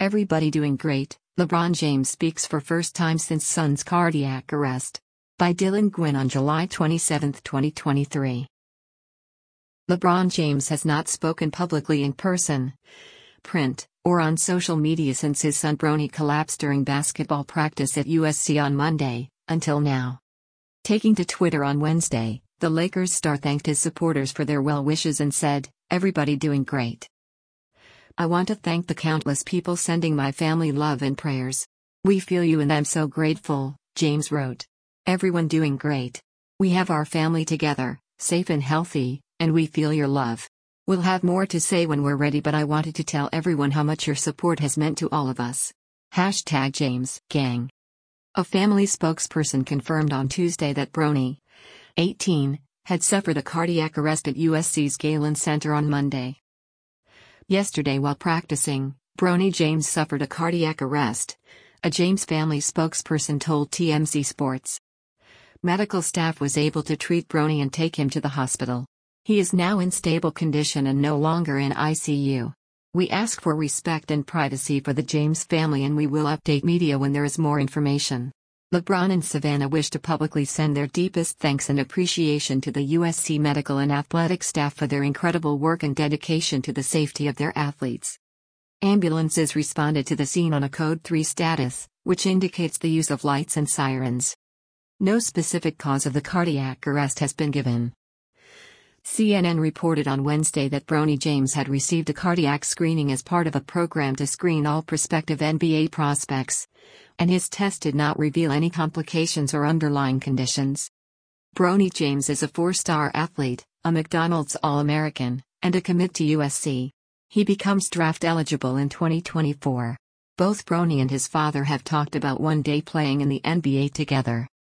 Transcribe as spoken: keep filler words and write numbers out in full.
Everybody doing great, LeBron James speaks for first time since son's cardiac arrest. By Dylan Gwynn on July twenty-seventh, twenty twenty-three. LeBron James has not spoken publicly in person, print, or on social media since his son Bronny collapsed during basketball practice at U S C on Monday, until now. Taking to Twitter on Wednesday, the Lakers star thanked his supporters for their well wishes and said, "Everybody doing great. I want to thank the countless people sending my family love and prayers. We feel you and I'm so grateful," James wrote. "Everyone doing great. We have our family together, safe and healthy, and we feel your love. We'll have more to say when we're ready, but I wanted to tell everyone how much your support has meant to all of us. Hashtag James Gang." A family spokesperson confirmed on Tuesday that Bronny, eighteen, had suffered a cardiac arrest at U S C's Galen Center on Monday. Yesterday while practicing, Bronny James suffered a cardiac arrest, a James family spokesperson told T M Z Sports. Medical staff was able to treat Bronny and take him to the hospital. He is now in stable condition and no longer in I C U. We ask for respect and privacy for the James family and we will update media when there is more information. LeBron and Savannah wish to publicly send their deepest thanks and appreciation to the U S C medical and athletic staff for their incredible work and dedication to the safety of their athletes. Ambulances responded to the scene on a Code three status, which indicates the use of lights and sirens. No specific cause of the cardiac arrest has been given. C N N reported on Wednesday that Bronny James had received a cardiac screening as part of a program to screen all prospective N B A prospects, and his test did not reveal any complications or underlying conditions. Bronny James is a four-star athlete, a McDonald's All-American, and a commit to U S C. He becomes draft eligible in twenty twenty-four. Both Bronny and his father have talked about one day playing in the N B A together.